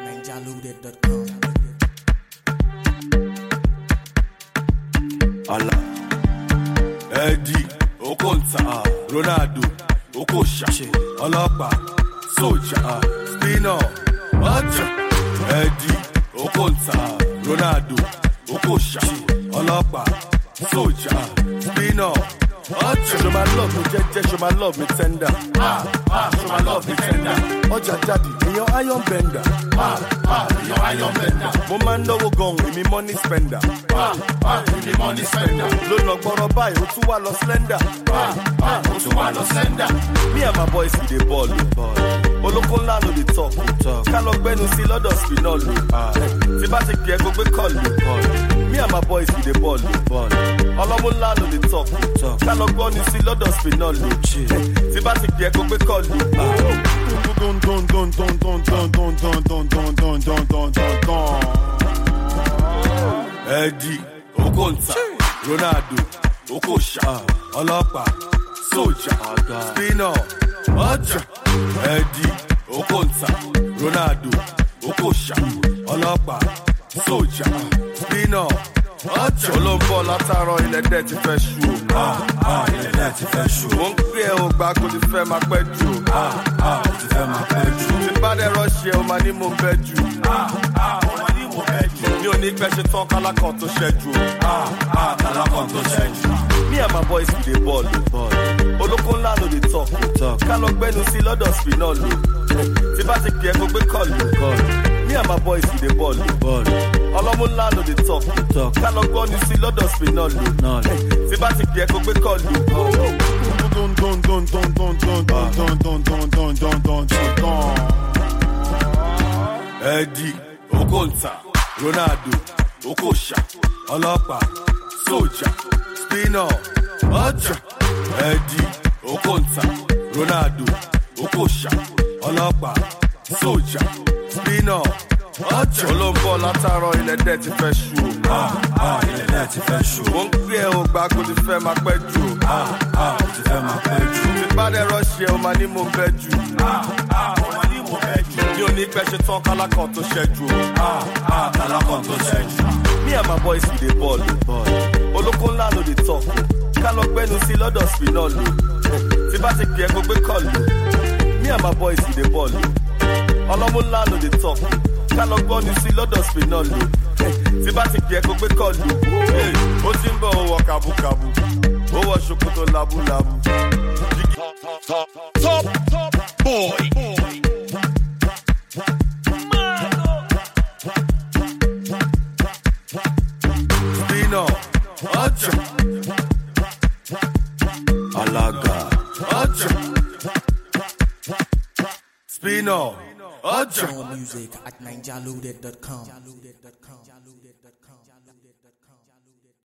ninjaloaded.com. Allah, Eddie, Okonta, Ronaldo, Okosha, Ọlọ́pàá, Soja, Spino, Ọjà, Eddie, Okonta, Ronaldo, Okosha, Ọlọ́pàá, Soja, Spino, Ọjà. Show my love me jẹ́jẹ́, show my love me tender. Show my love me tender. Ọjà jáde, èèyàn iron bender. Èèyàn iron bender. Mo máa ń náwó gan-an, èmi money spender. Èmi money spender. Ló lọ gbọ́rọ̀ báyìí, ó tún wá lọ slender. Ó tún wá lọ slender. Me and my boys we dey ball. Olóko ńlá ló dey talk. Ká lọ gbẹ́nu sí lọ́dọ̀ Spinall. Tí bá ti kí ẹ kó gbé call. Me and my boys we dey ball. Ọlọ́mú ńlá ló dey talk. Ká lọ gbọ́nu sí lọ́dọ̀ Spinall. Tí bá ti kí ẹ kó gbé call. Eddie, Okonta, Ronaldo, Okosha, Ọlọ́pàá, Soja, Spino, Ọjà. Eddie, Okonta, Ronaldo, Okosha, Ọlọ́pàá, Soja, Spino, Ọjà. Olóńbọ̀ látàárọ̀ ilẹ̀ dẹ̀ ti fẹ́ ṣú o. Ilẹ̀ dẹ̀ ti fẹ́ ṣú o. Mo ń pè ẹ́ o gbà kó ti fẹ́ máa pẹ́ jù o. Ti fẹ́ máa pẹ́ jù. Tí bá dẹ̀ rọ́ọ̀ṣì ẹ̀ o máa ní mo ń bẹ́ jù. Mi ò ní pẹ́ ṣe tán kálákàn tó ṣẹ́jú o. Kálákàn tó ṣẹ́jú. Me and my boys we dey ball. Olóko ńlá ló dey talk. Ká lọ gbẹ́nu sí lọ́dọ̀ Spinall. Tí bá ti kí ẹ kó gbé call. Me and my boys we dey ball. Ọlọ́mú ńlá ló dey talk. Ká lọ gbọ́nu sí lọ́dọ̀ Spinall. Tí bá ti kí ẹ kó gbé call. Eddie, Okonta, Ronaldo, Okosha, Ọlọ́pàá, Soja, Spino, Ọjà. Eddie, Okonta, Ronaldo, Okosha, Ọlọ́pàá, Soja, Spino, Ọjà. Olóńbọ̀ látàárọ̀ ilẹ̀ dẹ̀ ti fẹ́ ṣú o. Ilẹ̀ dẹ̀ ti fẹ́ ṣú o. Mo ń pè ẹ́ o gbà kó ti fẹ́ máa pẹ́ jù o. Ti fẹ́ máa pẹ́ jù. Tí bá dẹ̀ rọ́ọ̀ṣì ẹ̀ o máa ní mo ń bẹ́ jù. Mi ò ní pẹ́ ṣe tán kálákàn tó ṣẹ́jú o. Kálákàn tó ṣẹ́jú. Me and my boys we dey ball. Olóko ńlá ló dey talk. Ká lọ gbẹ́nu sí lọ́dọ̀ Spinall. Tí bá ti kí ẹ kó gbé call. Me and my boys we dey ball. Ọlọ́mú ńlá ló dey talk. Ká lọ gbọ́nu sí lọ́dọ̀ Spinall. Tí bá ti kí ẹ kó gbé call. Ó ti ń bọ̀ ó wọ kàbúkàbú. Ó wọ ṣòkòtò lábúlábú. Top boy. Spino, Ọjà. Alaga, Ọjà. Spino, Ọjà. More music at ninjaloaded.com.